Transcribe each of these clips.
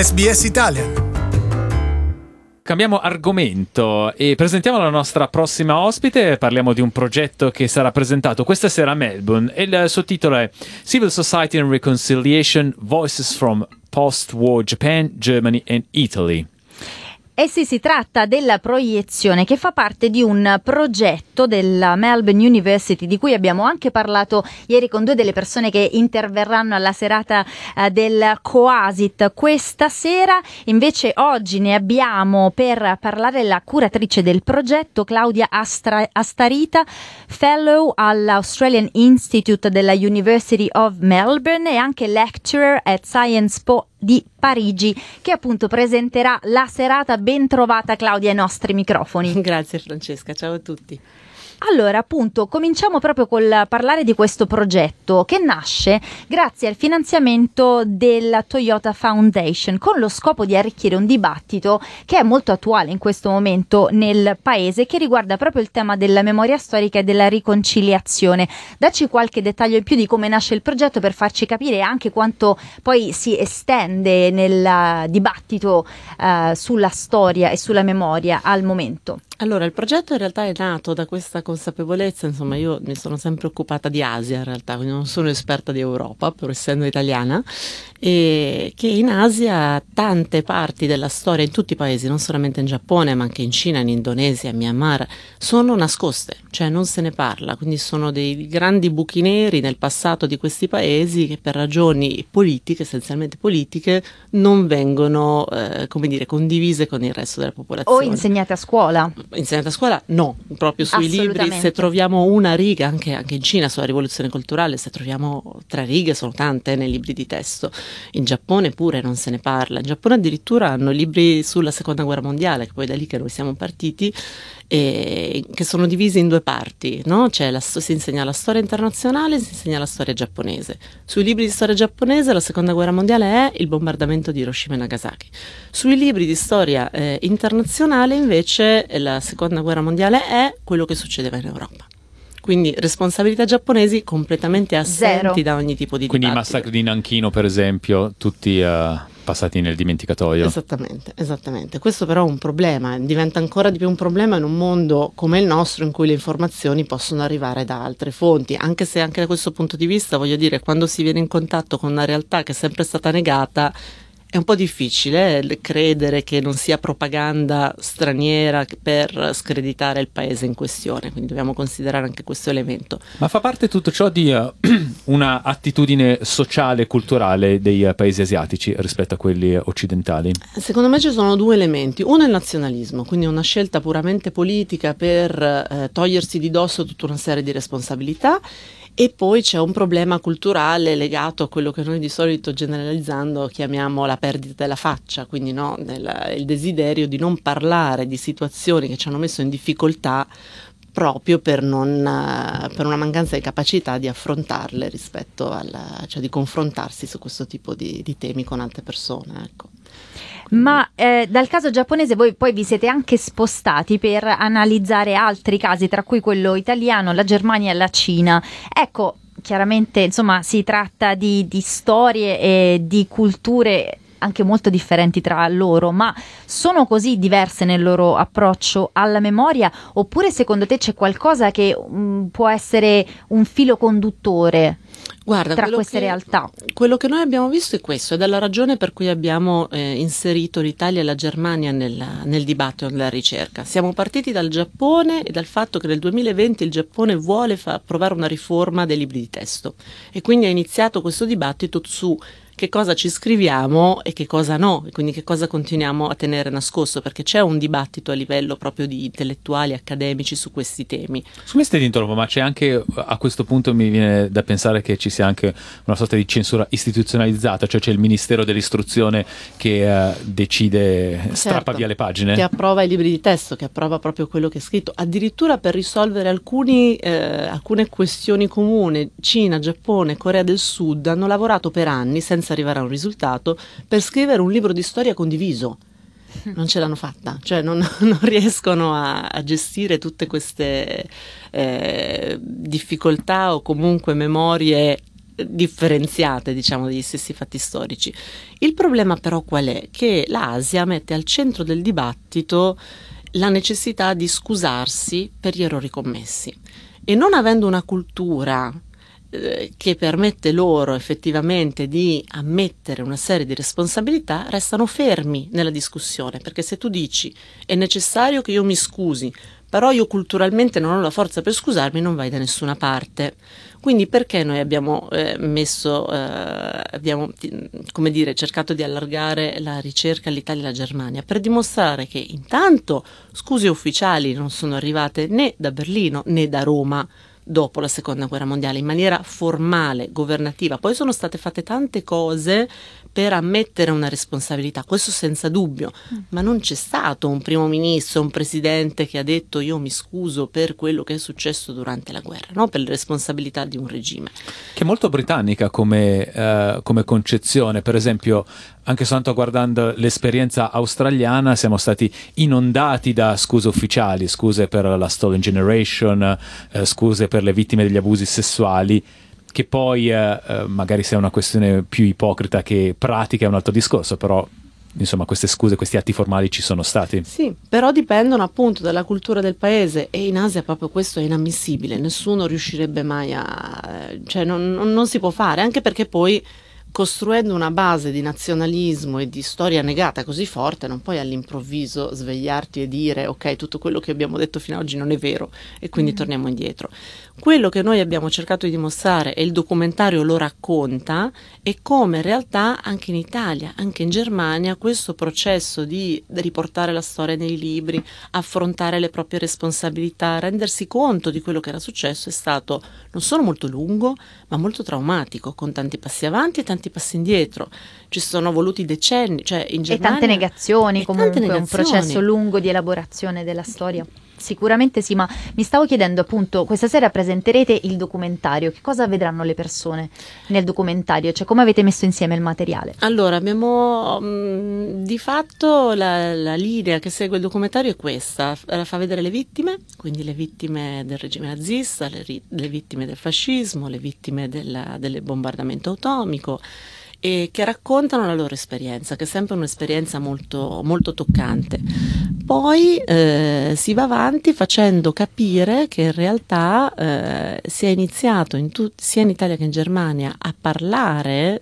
SBS Italian. Cambiamo argomento e presentiamo la nostra prossima ospite. Parliamo di un progetto che sarà presentato questa sera a Melbourne e il suo titolo è Civil Society and Reconciliation: Voices from Post-War Japan, Germany and Italy. Eh sì, si tratta della proiezione che fa parte di un progetto della Melbourne University di cui abbiamo anche parlato ieri con due delle persone che interverranno alla serata del Coasit. Questa sera invece oggi ne abbiamo per parlare la curatrice del progetto, Claudia Astarita, fellow all'Australian Institute della University of Melbourne e anche lecturer at Sciences Po di Parigi, che appunto presenterà la serata. Ben trovata Claudia ai nostri microfoni. Grazie Francesca, ciao a tutti. Allora, appunto, cominciamo proprio col parlare di questo progetto che nasce grazie al finanziamento della Toyota Foundation con lo scopo di arricchire un dibattito che è molto attuale in questo momento nel paese, che riguarda proprio il tema della memoria storica e della riconciliazione. Dacci qualche dettaglio in più di come nasce il progetto per farci capire anche quanto poi si estende nel dibattito sulla storia e sulla memoria al momento. Allora, il progetto in realtà è nato da questa consapevolezza, insomma io mi sono sempre occupata di Asia in realtà, quindi non sono esperta di Europa, pur essendo italiana, e che in Asia tante parti della storia, in tutti i paesi, non solamente in Giappone, ma anche in Cina, in Indonesia, in Myanmar, sono nascoste, cioè non se ne parla, quindi sono dei grandi buchi neri nel passato di questi paesi che per ragioni politiche, essenzialmente politiche, non vengono, condivise con il resto della popolazione. O insegnate a scuola. Insegnata a scuola? No, proprio sui libri, se troviamo una riga, anche in Cina sulla rivoluzione culturale, se troviamo 3 righe sono tante nei libri di testo. In Giappone pure non se ne parla, in Giappone addirittura hanno libri sulla seconda guerra mondiale, che poi è da lì che noi siamo partiti, che sono divisi in 2 parti, no? Cioè si insegna la storia internazionale e si insegna la storia giapponese. Sui libri di storia giapponese la seconda guerra mondiale è il bombardamento di Hiroshima e Nagasaki. Sui libri di storia internazionale invece la seconda guerra mondiale è quello che succedeva in Europa. Quindi responsabilità giapponesi completamente assenti da ogni tipo di Quindi dibattito. i massacri di Nanchino, per esempio, tutti passati nel dimenticatoio. Esattamente. Questo però è un problema, diventa ancora di più un problema in un mondo come il nostro in cui le informazioni possono arrivare da altre fonti, anche se anche da questo punto di vista, voglio dire, quando si viene in contatto con una realtà che è sempre stata negata, è un po' difficile credere che non sia propaganda straniera per screditare il paese in questione, quindi dobbiamo considerare anche questo elemento. Ma fa parte tutto ciò di una attitudine sociale e culturale dei paesi asiatici rispetto a quelli occidentali? Secondo me ci sono 2 elementi. Uno è il nazionalismo, quindi una scelta puramente politica per togliersi di dosso tutta una serie di responsabilità. E poi c'è un problema culturale legato a quello che noi di solito, generalizzando, chiamiamo la perdita della faccia, quindi no, il desiderio di non parlare di situazioni che ci hanno messo in difficoltà proprio per una mancanza di capacità di affrontarle cioè di confrontarsi su questo tipo di temi con altre persone, ecco. Ma dal caso giapponese voi poi vi siete anche spostati per analizzare altri casi, tra cui quello italiano, la Germania e la Cina. Ecco, chiaramente insomma si tratta di storie e di culture anche molto differenti tra loro, ma sono così diverse nel loro approccio alla memoria, oppure secondo te c'è qualcosa che può essere un filo conduttore? Guarda, tra queste realtà? Quello che noi abbiamo visto è questo, ed è la ragione per cui abbiamo inserito l'Italia e la Germania nel dibattito, nella ricerca. Siamo partiti dal Giappone e dal fatto che nel 2020 il Giappone vuole approvare una riforma dei libri di testo e quindi ha iniziato questo dibattito su che cosa ci scriviamo e che cosa no, e quindi che cosa continuiamo a tenere nascosto, perché c'è un dibattito a livello proprio di intellettuali, accademici su questi temi. Scusate ti interrompo, ma c'è anche, a questo punto mi viene da pensare che ci sia anche una sorta di censura istituzionalizzata, cioè c'è il Ministero dell'Istruzione che decide, strappa via le pagine. Che approva i libri di testo, che approva proprio quello che è scritto, addirittura per risolvere alcune questioni comuni. Cina, Giappone, Corea del Sud hanno lavorato per anni senza arrivare a un risultato per scrivere un libro di storia condiviso. Non ce l'hanno fatta, cioè non riescono a gestire tutte queste difficoltà o comunque memorie differenziate, diciamo, degli stessi fatti storici. Il problema però qual è? Che l'Asia mette al centro del dibattito la necessità di scusarsi per gli errori commessi, e non avendo una cultura che permette loro effettivamente di ammettere una serie di responsabilità, restano fermi nella discussione, perché se tu dici è necessario che io mi scusi, però io culturalmente non ho la forza per scusarmi, non vai da nessuna parte. Quindi perché noi abbiamo come dire, cercato di allargare la ricerca all'Italia e alla Germania? Per dimostrare che intanto scuse ufficiali non sono arrivate né da Berlino né da Roma dopo la seconda guerra mondiale in maniera formale, governativa. Poi sono state fatte tante cose per ammettere una responsabilità, questo senza dubbio, ma non c'è stato un primo ministro, un presidente che ha detto io mi scuso per quello che è successo durante la guerra, no? Per le responsabilità di un regime. Che è molto britannica come concezione. Per esempio, anche soltanto guardando l'esperienza australiana, siamo stati inondati da scuse ufficiali, scuse per la Stolen Generation, scuse per le vittime degli abusi sessuali, che poi magari sia una questione più ipocrita che pratica è un altro discorso, però insomma queste scuse, questi atti formali ci sono stati. Sì, però dipendono appunto dalla cultura del paese, e in Asia proprio questo è inammissibile, nessuno riuscirebbe mai cioè non si può fare, anche perché poi costruendo una base di nazionalismo e di storia negata così forte non puoi all'improvviso svegliarti e dire ok, tutto quello che abbiamo detto fino ad oggi non è vero e quindi torniamo indietro. Quello che noi abbiamo cercato di dimostrare, e il documentario lo racconta, è come in realtà anche in Italia, anche in Germania, questo processo di riportare la storia nei libri, affrontare le proprie responsabilità, rendersi conto di quello che era successo è stato non solo molto lungo ma molto traumatico, con tanti passi avanti e tanti passi indietro. Ci sono voluti decenni, cioè in Germania, e tante negazioni, comunque tante un processo lungo di elaborazione della storia. Sicuramente sì, ma mi stavo chiedendo appunto, questa sera presenterete il documentario, che cosa vedranno le persone nel documentario, cioè come avete messo insieme il materiale? Allora, abbiamo di fatto la linea che segue il documentario è questa, fa vedere le vittime, quindi le vittime del regime nazista, le vittime del fascismo, le vittime del bombardamento atomico, e che raccontano la loro esperienza, che è sempre un'esperienza molto, molto toccante. Poi si va avanti facendo capire che in realtà si è iniziato sia in Italia che in Germania a parlare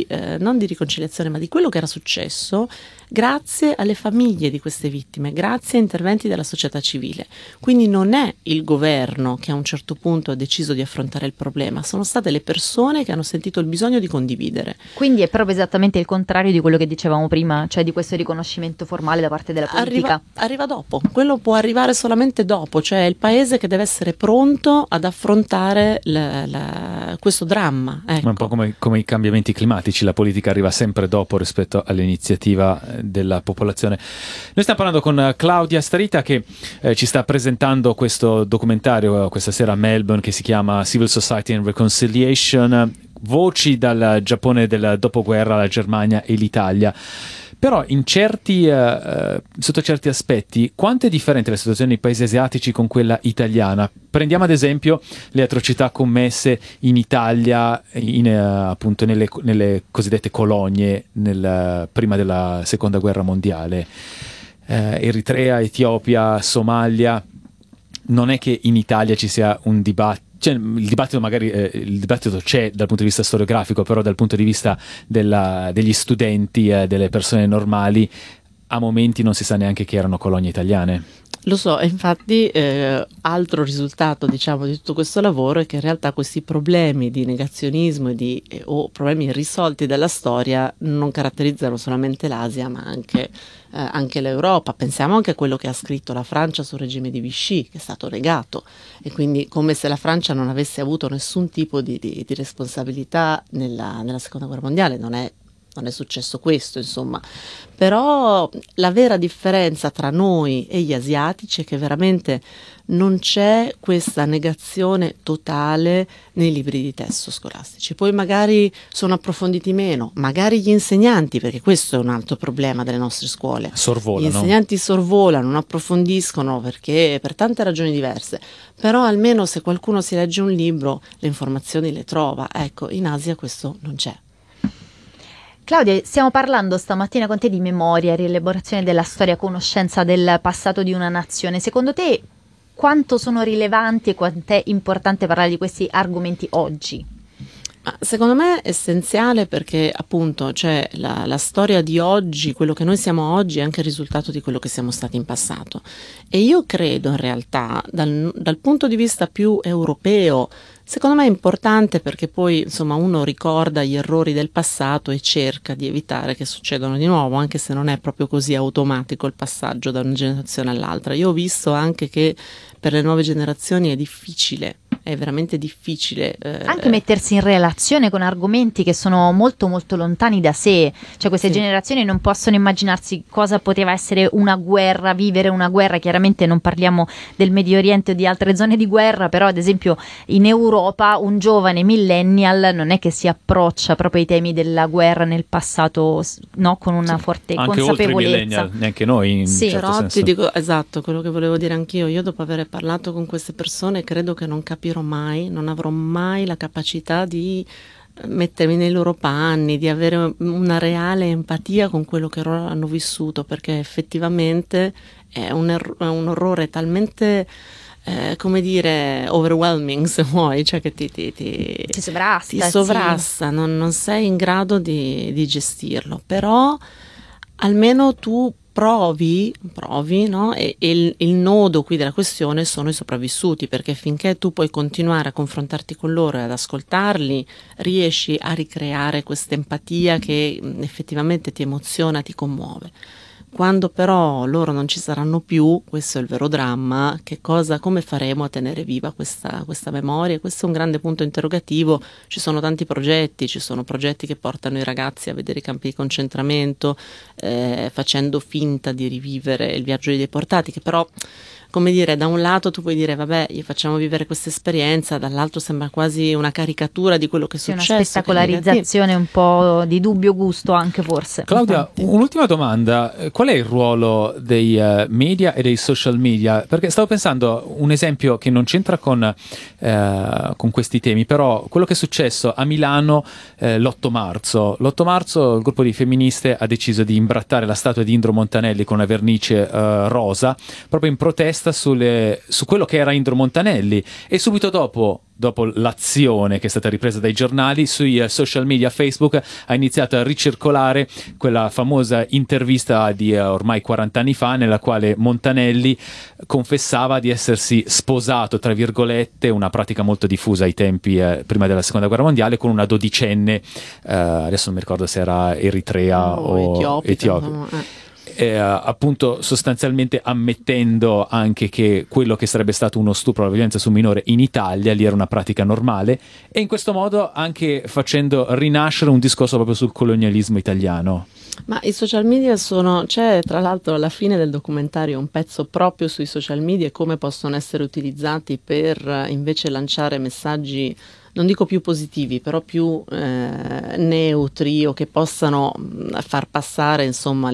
non di riconciliazione, ma di quello che era successo, grazie alle famiglie di queste vittime, grazie a interventi della società civile. Quindi non è il governo che a un certo punto ha deciso di affrontare il problema, sono state le persone che hanno sentito il bisogno di condividere. Quindi è proprio esattamente il contrario di quello che dicevamo prima, cioè di questo riconoscimento formale da parte della politica. Arriva dopo, quello può arrivare solamente dopo, cioè è il paese che deve essere pronto ad affrontare questo dramma. Ecco. Ma un po' come i cambiamenti climatici, la politica arriva sempre dopo rispetto all'iniziativa della popolazione. Noi stiamo parlando con Claudia Starita, che ci sta presentando questo documentario questa sera a Melbourne, che si chiama Civil Society and Reconciliation, voci dal Giappone del dopoguerra, la Germania e l'Italia. Però sotto certi aspetti, quanto è differente la situazione nei paesi asiatici con quella italiana? Prendiamo ad esempio le atrocità commesse in Italia, appunto nelle cosiddette colonie prima della seconda guerra mondiale. Eritrea, Etiopia, Somalia. Non è che in Italia ci sia un dibattito. Cioè, il dibattito c'è dal punto di vista storiografico, però dal punto di vista degli studenti, delle persone normali, a momenti non si sa neanche che erano colonie italiane. Lo so, e infatti altro risultato, diciamo, di tutto questo lavoro è che in realtà questi problemi di negazionismo o problemi irrisolti della storia non caratterizzano solamente l'Asia, ma anche l'Europa. Pensiamo anche a quello che ha scritto la Francia sul regime di Vichy, che è stato negato, e quindi come se la Francia non avesse avuto nessun tipo di responsabilità nella seconda guerra mondiale. Non è successo questo, insomma. Però la vera differenza tra noi e gli asiatici è che veramente non c'è questa negazione totale nei libri di testo scolastici. Poi magari sono approfonditi meno, magari gli insegnanti, perché questo è un altro problema delle nostre scuole. Sorvolano. Gli insegnanti sorvolano, non approfondiscono perché per tante ragioni diverse, però almeno se qualcuno si legge un libro le informazioni le trova. Ecco, in Asia questo non c'è. Claudia, stiamo parlando stamattina con te di memoria, rielaborazione della storia, conoscenza del passato di una nazione. Secondo te quanto sono rilevanti e quanto è importante parlare di questi argomenti oggi? Secondo me è essenziale perché appunto cioè la storia di oggi, quello che noi siamo oggi è anche il risultato di quello che siamo stati in passato, e io credo in realtà dal punto di vista più europeo, secondo me è importante perché poi insomma uno ricorda gli errori del passato e cerca di evitare che succedano di nuovo, anche se non è proprio così automatico il passaggio da una generazione all'altra. Io ho visto anche che per le nuove generazioni è veramente difficile. Anche mettersi in relazione con argomenti che sono molto molto lontani da sé, cioè queste generazioni non possono immaginarsi cosa poteva essere una guerra, vivere una guerra. Chiaramente non parliamo del Medio Oriente o di altre zone di guerra, però ad esempio in Europa un giovane millennial non è che si approccia proprio ai temi della guerra nel passato, no, con una forte anche consapevolezza. Oltre i millennial, neanche noi in certo però senso. ti dico esatto quello che volevo dire anch'io. Io dopo aver parlato con queste persone credo che non avrò mai la capacità di mettermi nei loro panni, di avere una reale empatia con quello che loro hanno vissuto, perché effettivamente è un orrore talmente come dire overwhelming, se vuoi, cioè che ti sovrasta, non sei in grado di gestirlo, però almeno tu provi, no? E il nodo qui della questione sono i sopravvissuti, perché finché tu puoi continuare a confrontarti con loro e ad ascoltarli, riesci a ricreare questa empatia che effettivamente ti emoziona, ti commuove. Quando però loro non ci saranno più, questo è il vero dramma, come faremo a tenere viva questa memoria? Questo è un grande punto interrogativo. Ci sono tanti progetti, che portano i ragazzi a vedere i campi di concentramento, facendo finta di rivivere il viaggio dei deportati, che però, come dire, da un lato tu puoi dire vabbè, gli facciamo vivere questa esperienza, dall'altro sembra quasi una caricatura di quello che è successo. Una spettacolarizzazione un po' di dubbio gusto anche forse. Claudia, un'ultima domanda, qual è il ruolo dei media e dei social media? Perché stavo pensando un esempio che non c'entra con questi temi, però quello che è successo a Milano l'8 marzo. L'8 marzo il gruppo di femministe ha deciso di imbrattare la statua di Indro Montanelli con una vernice rosa, proprio in protesta su quello che era Indro Montanelli, e subito dopo l'azione che è stata ripresa dai giornali, sui social media, Facebook ha iniziato a ricircolare quella famosa intervista di ormai 40 anni fa, nella quale Montanelli confessava di essersi sposato, tra virgolette, una pratica molto diffusa ai tempi prima della seconda guerra mondiale, con una dodicenne, adesso non mi ricordo se era Eritrea o Etiopia. Appunto sostanzialmente ammettendo anche che quello che sarebbe stato uno stupro, la violenza su minore in Italia, lì era una pratica normale, e in questo modo anche facendo rinascere un discorso proprio sul colonialismo italiano. Ma i social media c'è tra l'altro alla fine del documentario un pezzo proprio sui social media e come possono essere utilizzati per invece lanciare messaggi, non dico più positivi, però più neutri, o che possano far passare insomma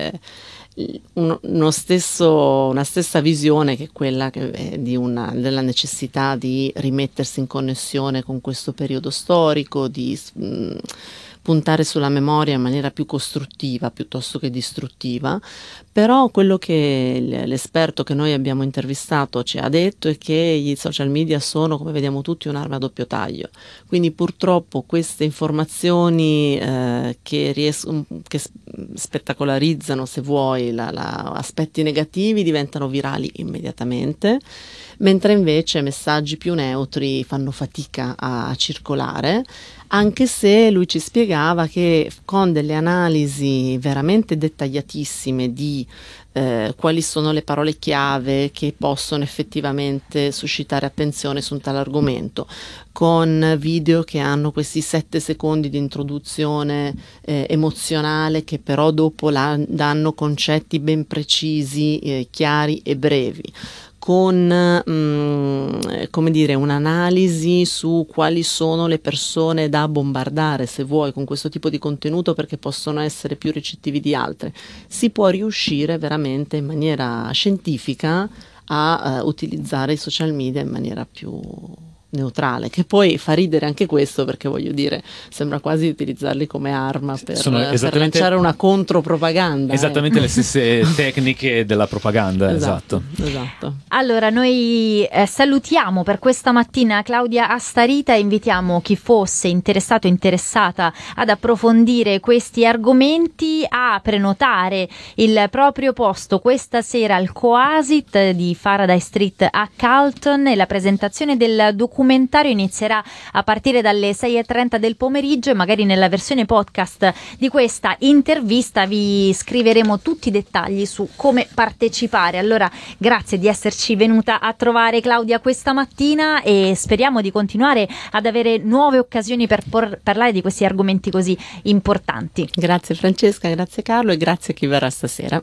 una stessa visione, che è quella della necessità di rimettersi in connessione con questo periodo storico, di puntare sulla memoria in maniera più costruttiva piuttosto che distruttiva. Però quello che l'esperto che noi abbiamo intervistato ci ha detto è che i social media sono, come vediamo tutti, un'arma a doppio taglio. Quindi purtroppo queste informazioni che spettacolarizzano, se vuoi, aspetti negativi, diventano virali immediatamente, mentre invece messaggi più neutri fanno fatica a circolare, anche se lui ci spiegava che con delle analisi veramente dettagliatissime di quali sono le parole chiave che possono effettivamente suscitare attenzione su un tale argomento, con video che hanno questi 7 secondi di introduzione emozionale, che però dopo danno concetti ben precisi, chiari e brevi, con come dire, un'analisi su quali sono le persone da bombardare, se vuoi, con questo tipo di contenuto, perché possono essere più ricettivi di altre. Si può riuscire veramente in maniera scientifica a utilizzare i social media in maniera più neutrale, che poi fa ridere anche questo, perché voglio dire, sembra quasi utilizzarli come arma per lanciare una contropropaganda. Esattamente le stesse tecniche della propaganda. Esatto. Allora noi salutiamo per questa mattina Claudia Astarita e invitiamo chi fosse interessato o interessata ad approfondire questi argomenti a prenotare il proprio posto questa sera al Coasit di Faraday Street a Carlton, e la presentazione del documentario inizierà a partire dalle 6:30 del pomeriggio, e magari nella versione podcast di questa intervista vi scriveremo tutti i dettagli su come partecipare. Allora grazie di esserci venuta a trovare, Claudia, questa mattina, e speriamo di continuare ad avere nuove occasioni per parlare di questi argomenti così importanti. Grazie Francesca, grazie Carlo e grazie a chi verrà stasera.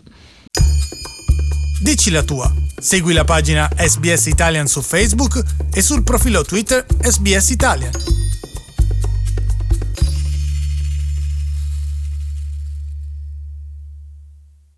Dici la tua. Segui la pagina SBS Italian su Facebook e sul profilo Twitter SBS Italian.